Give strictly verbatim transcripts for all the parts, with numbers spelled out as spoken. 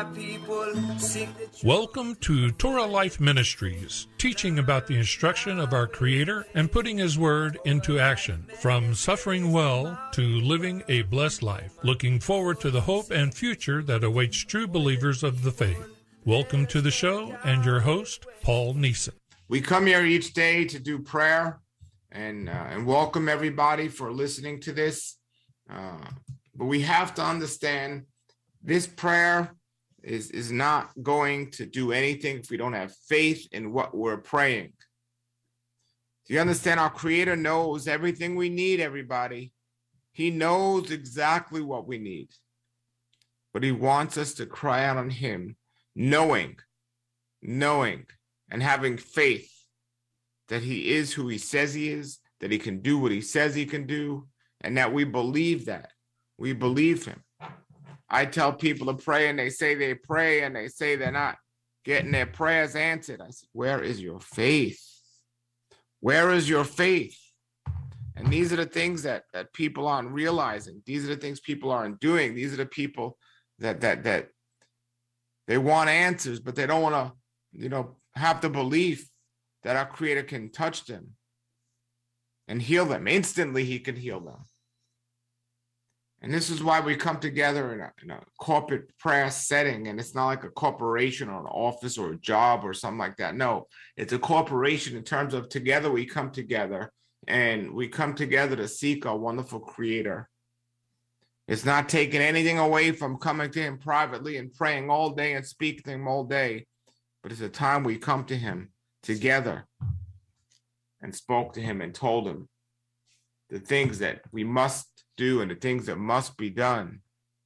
my people seek the truth. Welcome to Torah Life Ministries, teaching about the instruction of our Creator and putting His Word into action, from suffering well to living a blessed life, looking forward to the hope and future that awaits true believers of the faith. Welcome to the show and your host, Paul Neeson. We come here each day to do prayer and, uh, and welcome everybody for listening to this. Uh, but we have to understand this prayer is, is not going to do anything if we don't have faith in what we're praying. Do you understand? Our Creator knows everything we need, everybody. He knows exactly what we need. But He wants us to cry out on Him, knowing, knowing, and having faith that He is who He says He is, that He can do what He says He can do, and that we believe that. We believe Him. I tell people to pray and they say they pray and they say they're not getting their prayers answered. I said, where is your faith? Where is your faith? And these are the things that, that people aren't realizing. These are the things people aren't doing. These are the people that that that they want answers, but they don't want to, you know, have the belief that our Creator can touch them and heal them. Instantly, He can heal them. And this is why we come together in a, in a corporate prayer setting. And it's not like a corporation or an office or a job or something like that. No, it's a corporation in terms of together we come together and we come together to seek our wonderful Creator. It's not taking anything away from coming to Him privately and praying all day and speaking to Him all day. But it's a time we come to Him together and spoke to Him and told Him the things that we must do and the things that must be done.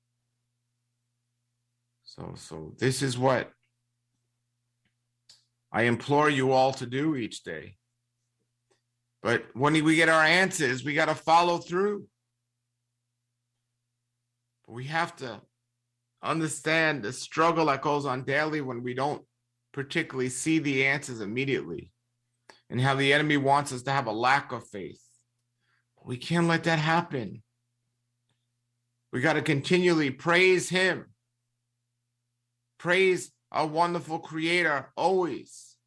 So, so this is what I implore you all to do each day. But when we get our answers, we got to follow through. We have to understand the struggle that goes on daily when we don't particularly see the answers immediately, and how the enemy wants us to have a lack of faith. We can't let that happen. We got to continually praise Him. Praise our wonderful Creator always.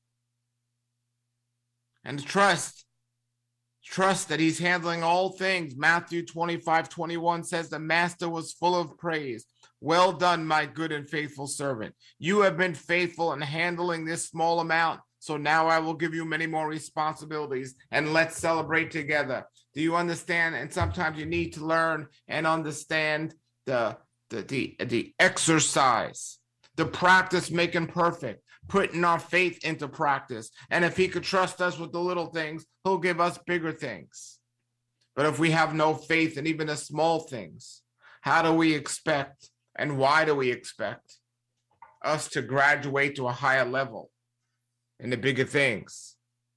And trust. Trust that He's handling all things. Matthew twenty-five twenty-one says the Master was full of praise. Well done, my good and faithful servant. You have been faithful in handling this small amount, so now I will give you many more responsibilities, and let's celebrate together. Do you understand? And sometimes you need to learn and understand the, the, the, the exercise, the practice making perfect, putting our faith into practice. And if He could trust us with the little things, He'll give us bigger things. But if we have no faith in even the small things, how do we expect, and why do we expect us to graduate to a higher level in the bigger things?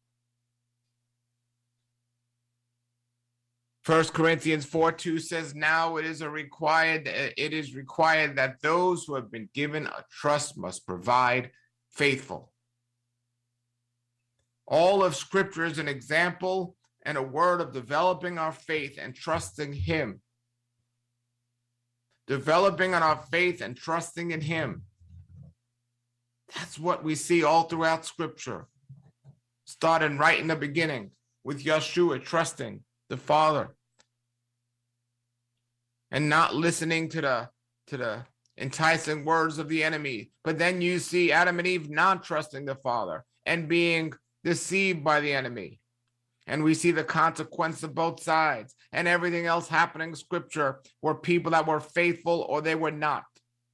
First Corinthians four two says, now it is a required, it is required that those who have been given a trust must provide faithful. All of Scripture is an example and a word of developing our faith and trusting Him. Developing on our faith and trusting in Him. That's what we see all throughout Scripture. Starting right in the beginning with Yeshua trusting the Father and not listening to the to the enticing words of the enemy. But then you see Adam and Eve not trusting the Father and being deceived by the enemy. And we see the consequence of both sides and everything else happening in Scripture were people that were faithful or they were not.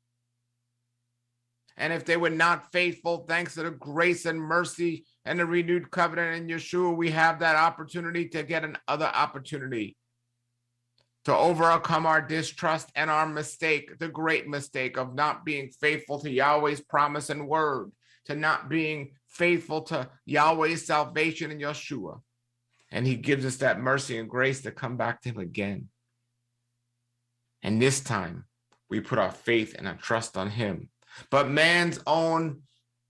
And if they were not faithful, thanks to the grace and mercy and the renewed covenant in Yeshua, we have that opportunity to get another opportunity to overcome our distrust and our mistake, the great mistake of not being faithful to Yahweh's promise and word, to not being faithful to Yahweh's salvation in Yeshua. And He gives us that mercy and grace to come back to Him again. And this time, we put our faith and our trust on Him. But man's own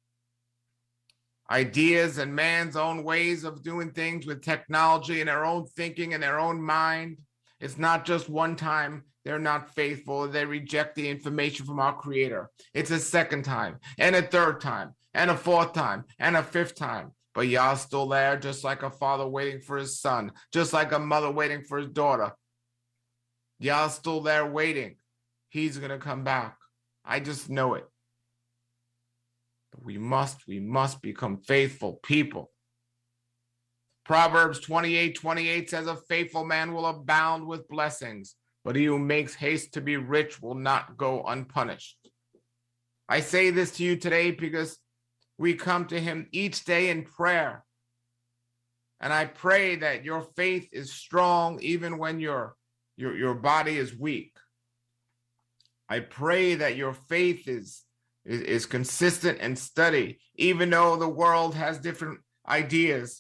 ideas and man's own ways of doing things with technology and their own thinking and their own mind, it's not just one time they're not faithful, they reject the information from our Creator. It's a second time, and a third time, and a fourth time, and a fifth time. But Yah's still there, just like a father waiting for his son, just like a mother waiting for his daughter. Yah's still there waiting. He's going to come back. I just know it. But we must, we must become faithful people. Proverbs twenty-eight twenty-eight says, a faithful man will abound with blessings, but he who makes haste to be rich will not go unpunished. I say this to you today because we come to him each day in prayer. And I pray that your faith is strong even when your, your, your body is weak. I pray that your faith is, is, is consistent and steady, even though the world has different ideas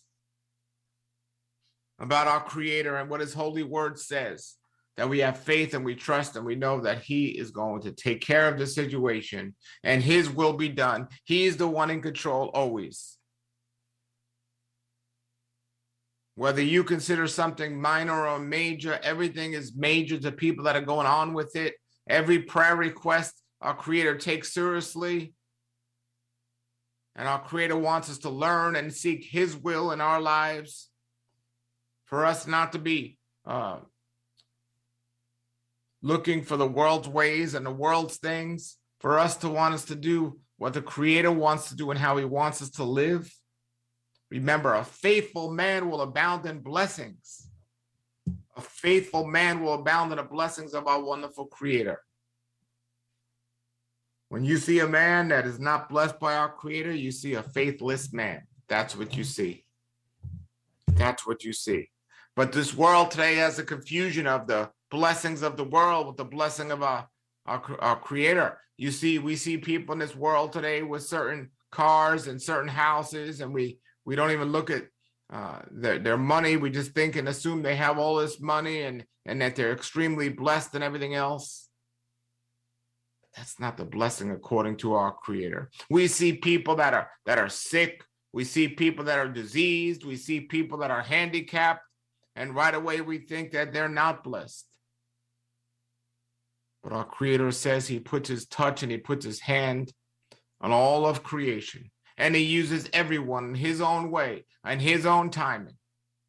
about our Creator and what his holy word says, that we have faith and we trust and we know that he is going to take care of the situation and his will be done. He is the one in control always. Whether you consider something minor or major, everything is major to people that are going on with it. Every prayer request our Creator takes seriously. And our Creator wants us to learn and seek his will in our lives. For us not to be uh, looking for the world's ways and the world's things. For us to want us to do what the Creator wants to do and how he wants us to live. Remember, a faithful man will abound in blessings. A faithful man will abound in the blessings of our wonderful Creator. When you see a man that is not blessed by our Creator, you see a faithless man. That's what you see. That's what you see. But this world today has a confusion of the blessings of the world with the blessing of our, our, our Creator. You see, we see people in this world today with certain cars and certain houses, and we, we don't even look at uh, their, their money. We just think and assume they have all this money and, and that they're extremely blessed and everything else. That's not the blessing according to our Creator. We see people that are that are sick. We see people that are diseased. We see people that are handicapped. And right away we think that they're not blessed. But our Creator says he puts his touch and he puts his hand on all of creation. And he uses everyone in his own way and his own timing.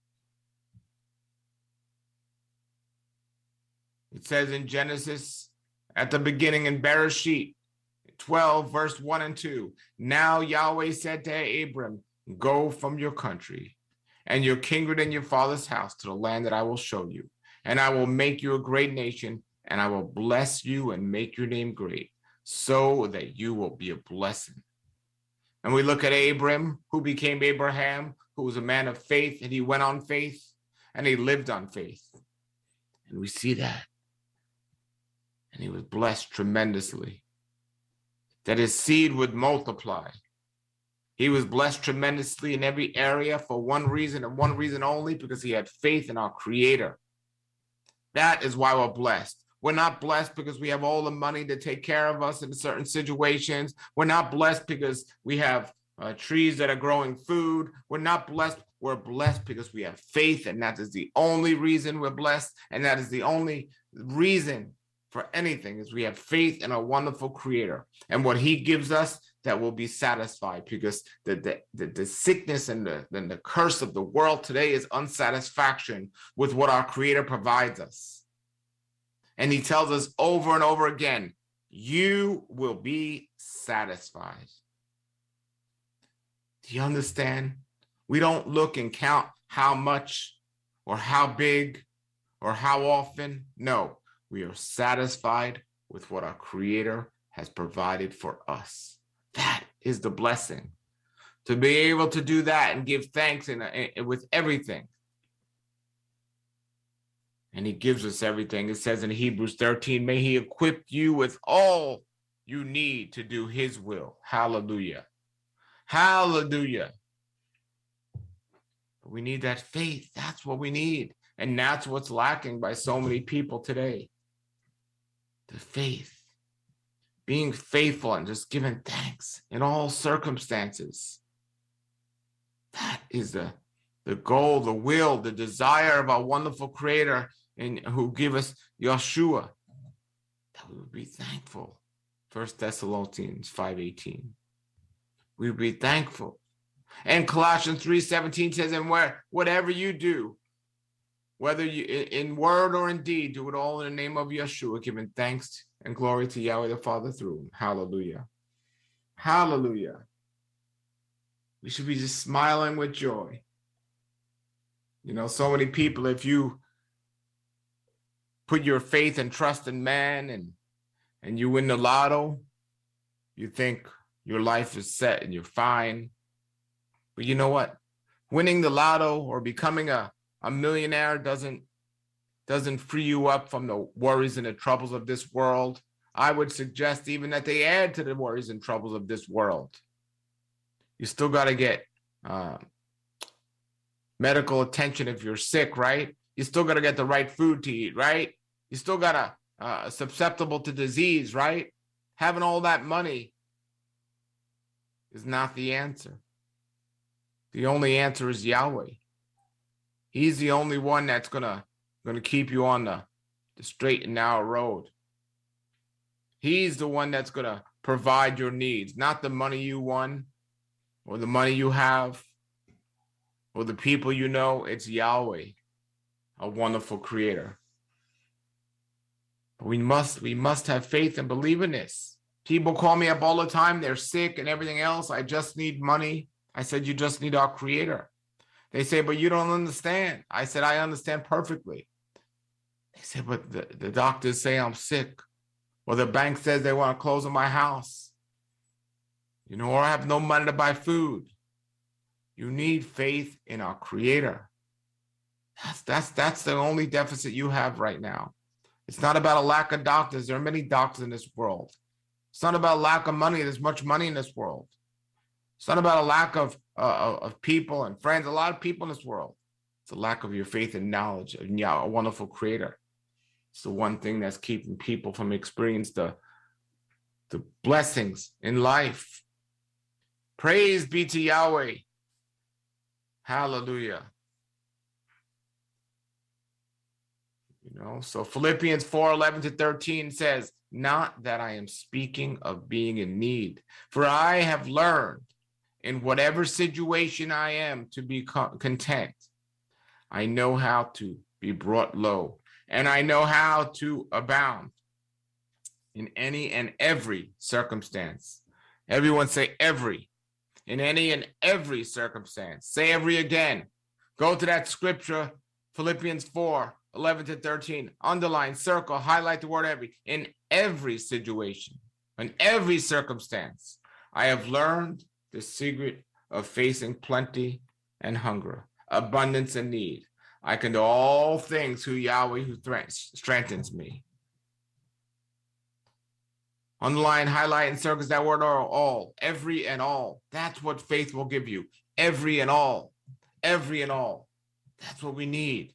It says in Genesis, at the beginning in Bereshit twelve, verse one and two, now Yahweh said to Abram, go from your country and your kindred and your father's house to the land that I will show you. And I will make you a great nation, and I will bless you and make your name great, so that you will be a blessing. And we look at Abram, who became Abraham, who was a man of faith, and he went on faith, and he lived on faith. And we see that. And he was blessed tremendously, that his seed would multiply. He was blessed tremendously in every area for one reason and one reason only, because he had faith in our Creator. That is why we're blessed. We're not blessed because we have all the money to take care of us in certain situations. We're not blessed because we have uh, trees that are growing food. We're not blessed. We're blessed because we have faith, and that is the only reason we're blessed, and that is the only reason for anything, is we have faith in a wonderful Creator. And what he gives us, that will be satisfied, because the, the, the, the sickness and the, and the curse of the world today is unsatisfaction with what our Creator provides us. And he tells us over and over again, you will be satisfied. Do you understand? We don't look and count how much or how big or how often. No, we are satisfied with what our Creator has provided for us. That is the blessing. To be able to do that and give thanks in, in, with everything. And he gives us everything. It says in Hebrews thirteen, may he equip you with all you need to do his will. Hallelujah. Hallelujah. But we need that faith. That's what we need. And that's what's lacking by so many people today. The faith. Being faithful and just giving thanks in all circumstances. That is the, the goal, the will, the desire of our wonderful Creator, and who give us Yeshua, that we would be thankful. First Thessalonians five eighteen. We would be thankful. And Colossians three seventeen says, and where whatever you do, whether you in word or in deed, do it all in the name of Yeshua, giving thanks and glory to Yahweh the Father through him. Hallelujah. Hallelujah. We should be just smiling with joy. You know, so many people, if you put your faith and trust in man and and you win the lotto, you think your life is set and you're fine. But you know what? Winning the lotto or becoming a, a millionaire doesn't, doesn't free you up from the worries and the troubles of this world. I would suggest even that they add to the worries and troubles of this world. You still got to get uh, medical attention if you're sick, right? You still got to get the right food to eat, right? You still got to uh, susceptible to disease, right? Having all that money is not the answer. The only answer is Yahweh. He's the only one that's gonna gonna keep you on the, the straight and narrow road. He's the one that's gonna provide your needs, not the money you won or the money you have or the people you know. It's Yahweh, a wonderful creator. But we must we must have faith and believe in this. People call me up all the time. They're sick and everything else. I just need money. I said, you just need our creator. They say, but you don't understand. I said, I understand perfectly. They said, but the, the doctors say I'm sick. Or the bank says they want to close on my house. You know, or I have no money to buy food. You need faith in our creator. That's, that's, that's the only deficit you have right now. It's not about a lack of doctors. There are many doctors in this world. It's not about lack of money. There's much money in this world. It's not about a lack of, uh, of people and friends. A lot of people in this world. It's a lack of your faith and knowledge of Yah, a wonderful creator. It's the one thing that's keeping people from experiencing the, the blessings in life. Praise be to Yahweh. Hallelujah. You know, so Philippians four eleven to thirteen says, not that I am speaking of being in need, for I have learned in whatever situation I am to be content. I know how to be brought low, and I know how to abound in any and every circumstance. Everyone say every. In any and every circumstance. Say every again. Go to that scripture, Philippians four eleven to thirteen. Underline, circle, highlight the word every. In every situation, in every circumstance, I have learned the secret of facing plenty and hunger, abundance and need. I can do all things through Yahweh who strengthens me. Underline, highlight, and circle that word all, all, every and all. That's what faith will give you. Every and all, every and all. That's what we need.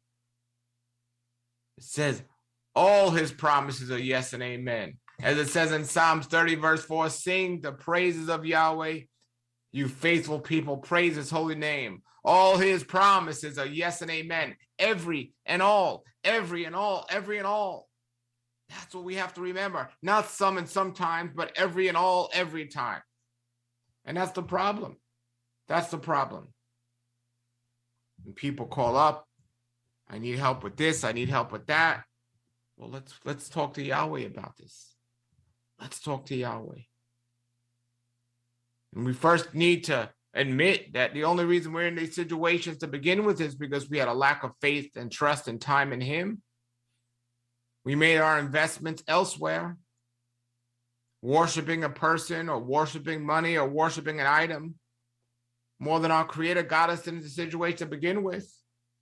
It says all his promises are yes and amen. As it says in Psalms thirty, verse four, sing the praises of Yahweh. You faithful people, praise his holy name. All his promises are yes and amen. Every and all, every and all, every and all. That's what we have to remember. Not some and sometimes, but every and all, every time. And that's the problem. That's the problem. When people call up, I need help with this, I need help with that. Well, let's let's talk to Yahweh about this. Let's talk to Yahweh. And we first need to admit that the only reason we're in these situations to begin with is because we had a lack of faith and trust and time in him. We made our investments elsewhere, worshiping a person or worshiping money or worshiping an item more than our creator got us into the situation to begin with.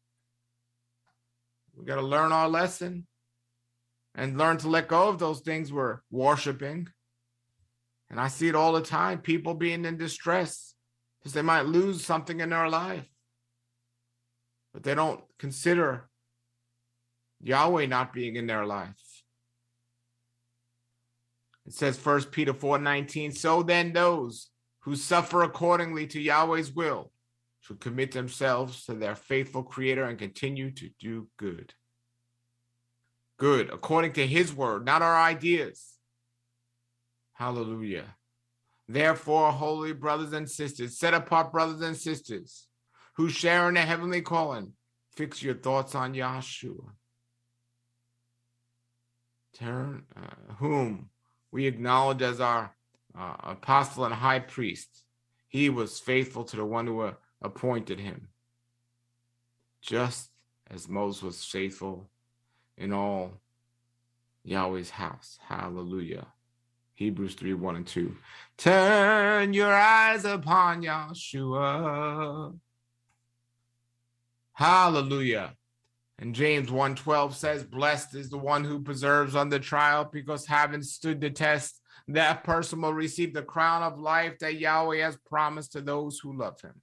We got to learn our lesson and learn to let go of those things we're worshiping. And I see it all the time, people being in distress because they might lose something in their life, but they don't consider Yahweh not being in their life. It says First Peter four nineteen, so then those who suffer accordingly to Yahweh's will should commit themselves to their faithful creator and continue to do good. good, according to his word, not our ideas. Hallelujah. Therefore, holy brothers and sisters, set apart brothers and sisters who share in the heavenly calling, fix your thoughts on Yahshua, Turn, uh, whom we acknowledge as our uh, apostle and high priest. He was faithful to the one who uh, appointed him, just as Moses was faithful in all Yahweh's house. Hallelujah. Hebrews three, one and two. Turn your eyes upon Yahshua. Hallelujah. And James one twelve says, blessed is the one who perseveres under trial, because having stood the test, that person will receive the crown of life that Yahweh has promised to those who love him.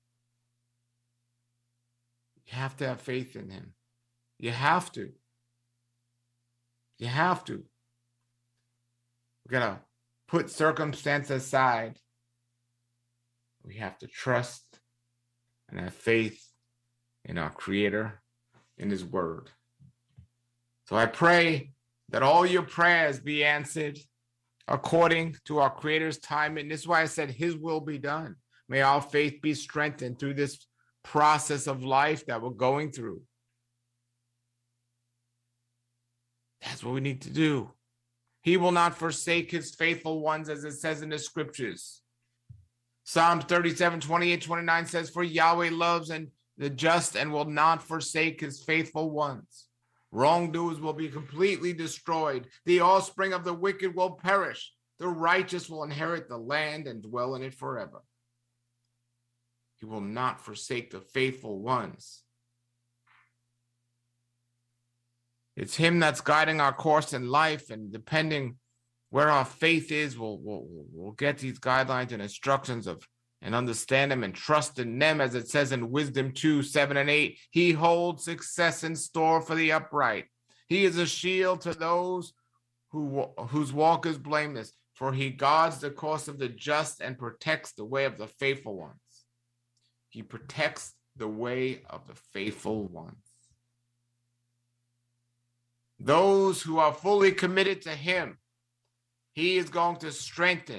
You have to have faith in him. You have to. You have to. We gotta put circumstance aside. We have to trust and have faith in our Creator, in his word. So I pray that all your prayers be answered according to our Creator's time. And this is why I said his will be done. May our faith be strengthened through this process of life that we're going through. That's what we need to do. He will not forsake his faithful ones, as it says in the scriptures. Psalms thirty-seven, twenty-eight, twenty-nine says, for Yahweh loves and the just and will not forsake his faithful ones. Wrongdoers will be completely destroyed. The offspring of the wicked will perish. The righteous will inherit the land and dwell in it forever. He will not forsake the faithful ones. It's him that's guiding our course in life, and depending where our faith is, we'll, we'll, we'll get these guidelines and instructions of and understand them and trust in them, as it says in Wisdom two, seven and eight. He holds success in store for the upright. He is a shield to those who whose walk is blameless, for he guards the course of the just and protects the way of the faithful ones. He protects the way of the faithful ones. Those who are fully committed to him, he is going to strengthen.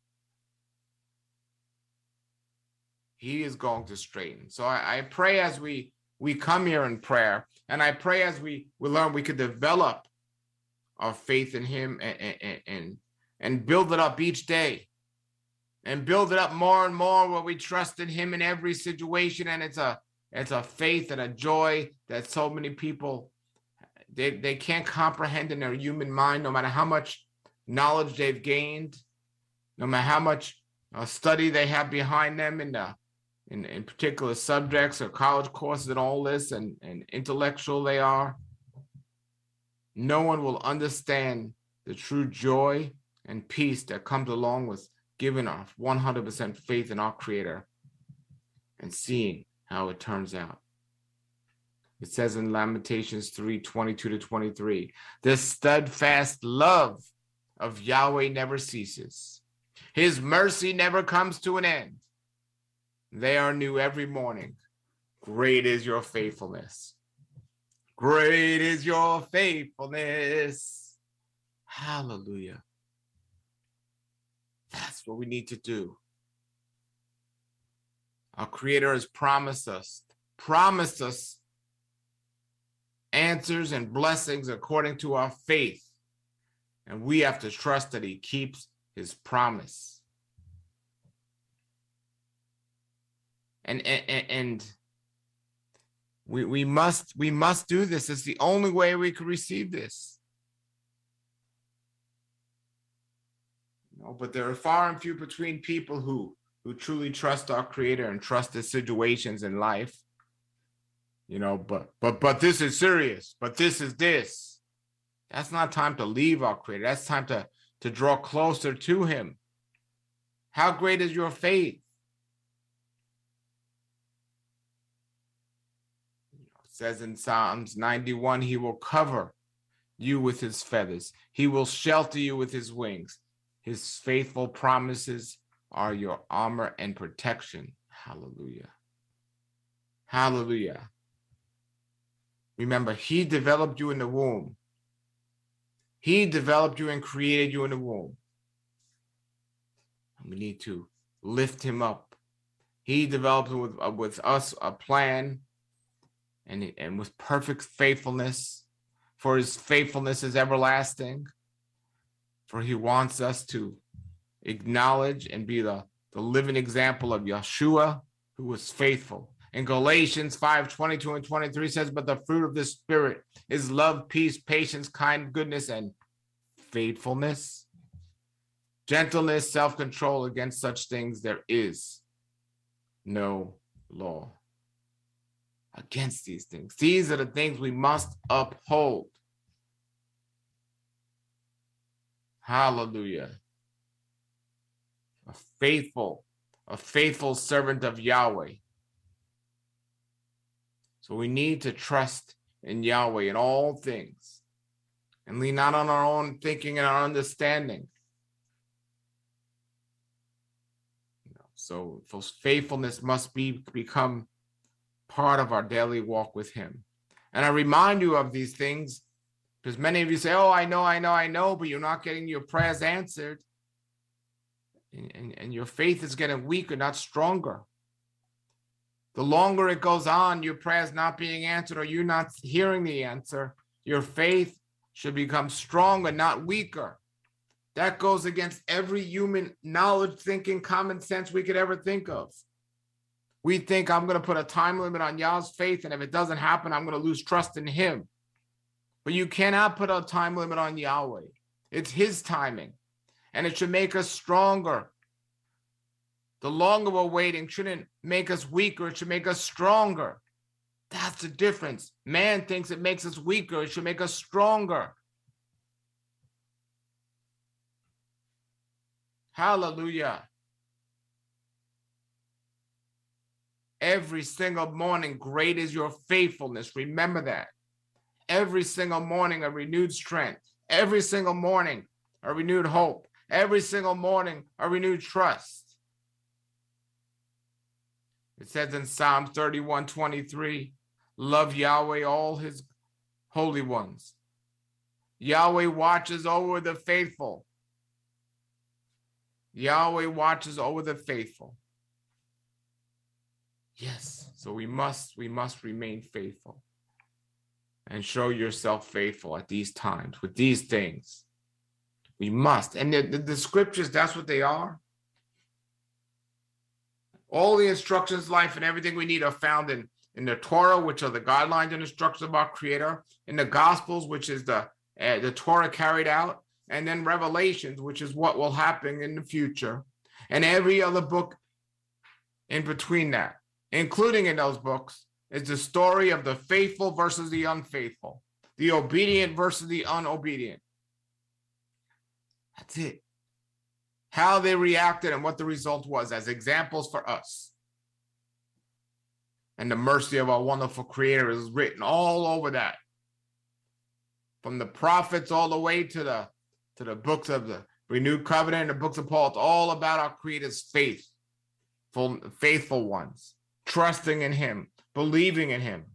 He is going to straighten. So I, I pray as we, we come here in prayer, and I pray as we, we learn, we could develop our faith in him and, and, and, and build it up each day. And build it up more and more where we trust in him in every situation. And it's a it's a faith and a joy that so many people, they, they can't comprehend in their human mind, no matter how much knowledge they've gained, no matter how much uh, study they have behind them in the in, in particular subjects or college courses and all this, and, and intellectual they are. No one will understand the true joy and peace that comes along with giving our one hundred percent faith in our Creator and seeing how it turns out. It says in Lamentations three, twenty-two to twenty-three, the steadfast love of Yahweh never ceases. His mercy never comes to an end. They are new every morning. Great is your faithfulness. Great is your faithfulness. Hallelujah. That's what we need to do. Our Creator has promised us, promised us answers and blessings according to our faith. And we have to trust that he keeps his promise. And, and, and we, we must we must do this. It's the only way we can receive this. No, but there are far and few between people who, who truly trust our Creator and trust the situations in life. You know, but but but this is serious. But this is this. That's not time to leave our Creator. That's time to, to draw closer to him. How great is your faith? It says in Psalms ninety-one, he will cover you with his feathers. He will shelter you with his wings. His faithful promises are your armor and protection. Hallelujah. Hallelujah. Remember, he developed you in the womb. He developed you and created you in the womb. We need to lift him up. He developed with, uh, with us a plan, and, and with perfect faithfulness, for his faithfulness is everlasting. For he wants us to acknowledge and be the, the living example of Yeshua, who was faithful. In Galatians five, twenty-two and twenty-three says, but the fruit of the Spirit is love, peace, patience, kind, goodness, and faithfulness, gentleness, self-control. Against such things there is no law. Against these things. These are the things we must uphold. Hallelujah. A faithful, a faithful servant of Yahweh. So we need to trust in Yahweh in all things and lean not on our own thinking and our understanding. So faithfulness must be become part of our daily walk with him. And I remind you of these things because many of you say, oh, I know, I know, I know, but you're not getting your prayers answered. And, and, and your faith is getting weaker, not stronger. The longer it goes on, your prayers not being answered or you not hearing the answer, your faith should become stronger, not weaker. That goes against every human knowledge, thinking, common sense we could ever think of. We think I'm going to put a time limit on Yah's faith, and if it doesn't happen, I'm going to lose trust in him. But you cannot put a time limit on Yahweh. It's his timing, and it should make us stronger. The longer we're waiting shouldn't make us weaker. It should make us stronger. That's the difference. Man thinks it makes us weaker. It should make us stronger. Hallelujah. Every single morning, great is your faithfulness. Remember that. Every single morning, a renewed strength. Every single morning, a renewed hope. Every single morning, a renewed trust. It says in Psalm thirty-one twenty-three, love Yahweh, all his holy ones. Yahweh watches over the faithful. Yahweh watches over the faithful. Yes, so we must, we must remain faithful and show yourself faithful at these times with these things. We must. And the, the, the scriptures, that's what they are. All the instructions, life, and everything we need are found in, in the Torah, which are the guidelines and instructions of our Creator, in the Gospels, which is the, uh, the Torah carried out, and then Revelations, which is what will happen in the future, and every other book in between that, including in those books, is the story of the faithful versus the unfaithful, the obedient versus the unobedient. That's it. How they reacted and what the result was as examples for us. And the mercy of our wonderful Creator is written all over that. From the prophets all the way to the, to the books of the Renewed Covenant and the books of Paul. It's all about our Creator's faith, faithful ones, trusting in him, believing in him.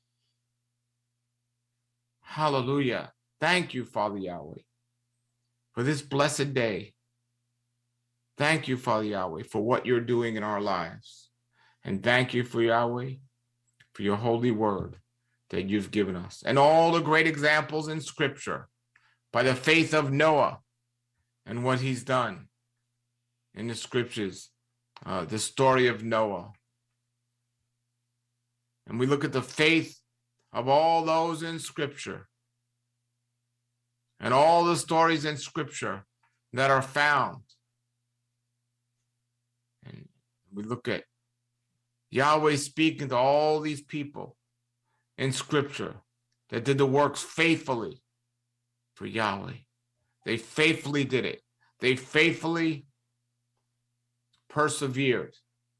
Hallelujah. Thank you, Father Yahweh, for this blessed day. Thank you, Father Yahweh, for what you're doing in our lives. And thank you for Yahweh, for your holy word that you've given us. And all the great examples in Scripture by the faith of Noah and what he's done in the Scriptures, uh, the story of Noah. And we look at the faith of all those in Scripture and all the stories in Scripture that are found. And we look at Yahweh speaking to all these people in Scripture that did the works faithfully for Yahweh. They faithfully did it. They faithfully persevered.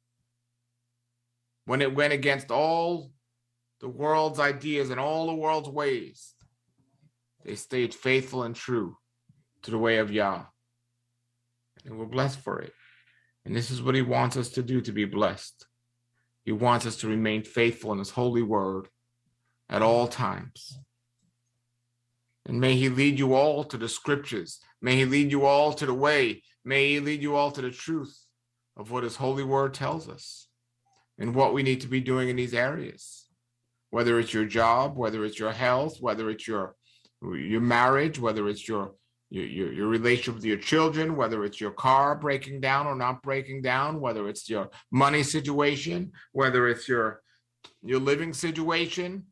When it went against all the world's ideas and all the world's ways, they stayed faithful and true to the way of Yah. And we're blessed for it. And this is what he wants us to do, to be blessed. He wants us to remain faithful in his holy word at all times. And And may he lead you all to the scriptures. May he lead you all to the way. May he lead you all to the truth of what his holy word tells us and what we need to be doing in these areas. Whether it's your job, whether it's your health, whether it's your, your marriage, whether it's your, your, your, your relationship with your children, whether it's your car breaking down or not breaking down, whether it's your money situation, whether it's your, your living situation.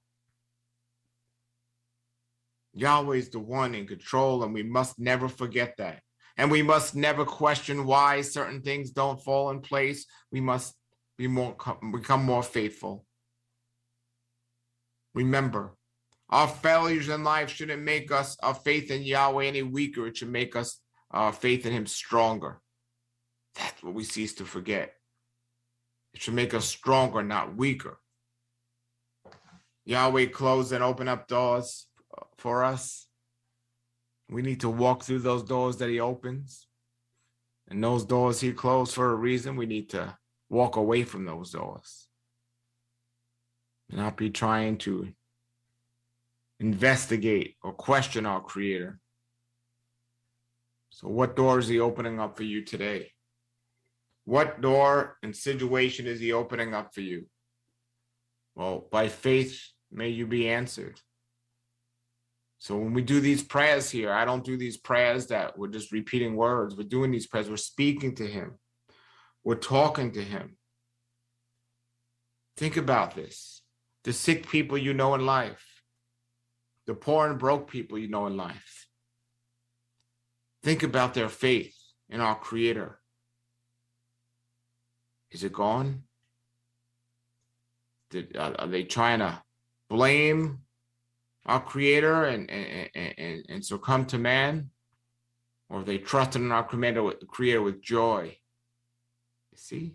Yahweh is the one in control, and we must never forget that. And we must never question why certain things don't fall in place. We must be more, become more faithful. Remember, our failures in life shouldn't make us, our faith in Yahweh, any weaker. It should make us, our faith in him stronger. That's what we cease to forget. It should make us stronger, not weaker. Yahweh closed and opened up doors for us. We need to walk through those doors that he opens. And those doors he closed for a reason. We need to walk away from those doors. Not be trying to investigate or question our Creator. So what door is he opening up for you today? What door and situation is he opening up for you? Well, by faith, may you be answered. So when we do these prayers here, I don't do these prayers that we're just repeating words. We're doing these prayers. We're speaking to him. We're talking to him. Think about this. The sick people you know in life. The poor and broke people you know in life. Think about their faith in our Creator. Is it gone? Did, are, are they trying to blame our Creator and, and, and, and succumb to man? Or they trusted in our Creator with, Creator with joy? You see?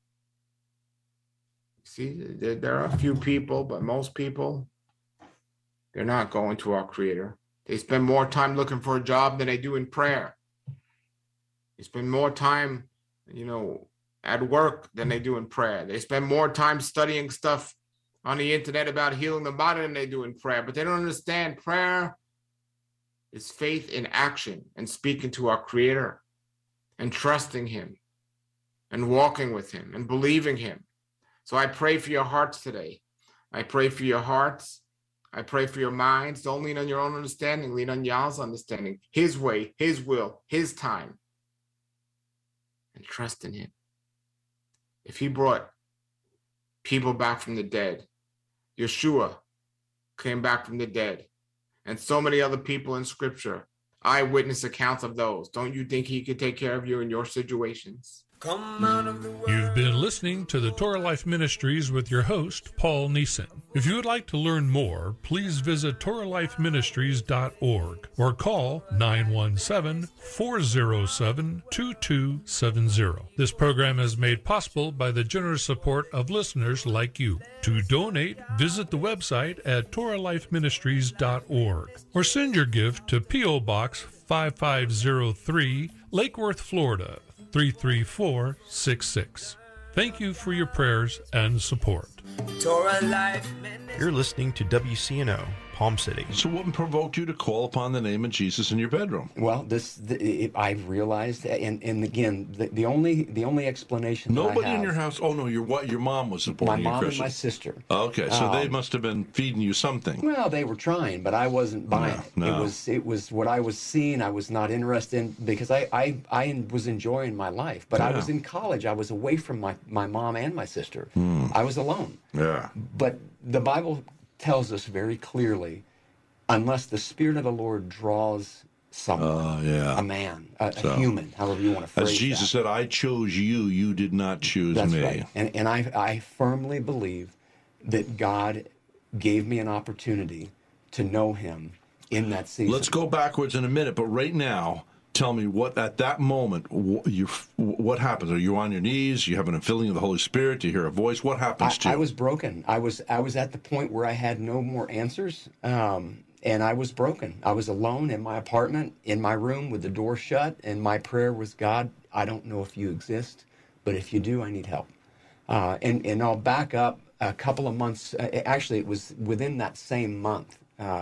See, there, there are a few people, but most people, they're not going to our Creator. They spend more time looking for a job than they do in prayer. They spend more time, you know, at work than they do in prayer. They spend more time studying stuff on the internet about healing the body than they do in prayer. But they don't understand prayer is faith in action and speaking to our Creator and trusting him and walking with him and believing him. So I pray for your hearts today. I pray for your hearts. I pray for your minds. Don't lean on your own understanding. Lean on Yah's understanding, his way, his will, his time. And trust in him. If he brought people back from the dead, Yeshua came back from the dead, and so many other people in Scripture, eyewitness accounts of those. Don't you think he could take care of you in your situations? Come out of the world. You've been listening to the Torah Life Ministries with your host, Paul Neeson. If you would like to learn more, please visit Torah Life Ministries dot org or call nine one seven, four zero seven, two two seven zero. This program is made possible by the generous support of listeners like you. To donate, visit the website at Torah Life Ministries dot org or send your gift to P O Box five five zero three, Lake Worth, Florida, three three four six six. Thank you for your prayers and support. Torah Life. You're listening to W C N O, Palm City. So what provoked you to call upon the name of Jesus in your bedroom? Well, this the, it, I've realized, and and again, the, the only the only explanation. Nobody that I have, in your house. Oh no, your what? Your mom was my supporting you, mom and Christian. my sister. Okay, so Um, they must have been feeding you something. Well, they were trying, but I wasn't buying No, it. no. It was it was what I was seeing. I was not interested in because I I, I was enjoying my life, but I Yeah. was in college. I was away from my my mom and my sister. I was alone. Yeah. But the Bible tells us very clearly, unless the Spirit of the Lord draws someone, Uh, yeah. a man, a, So, a human, however you want to phrase As Jesus that. said, I chose you, you did not choose That's me. right. And, and I, I firmly believe that God gave me an opportunity to know him in that season. Let's go backwards in a minute, but right now, tell me what at that moment wh- you what happens? Are you on your knees? You have a filling of the Holy Spirit? Do you hear a voice? What happens I, to you? I was broken. I was I was at the point where I had no more answers, um, and I was broken. I was alone in my apartment, in my room with the door shut, and my prayer was, God, I don't know if you exist, but if you do, I need help. Uh, and, and I'll back up a couple of months. Uh, actually, it was within that same month. Uh,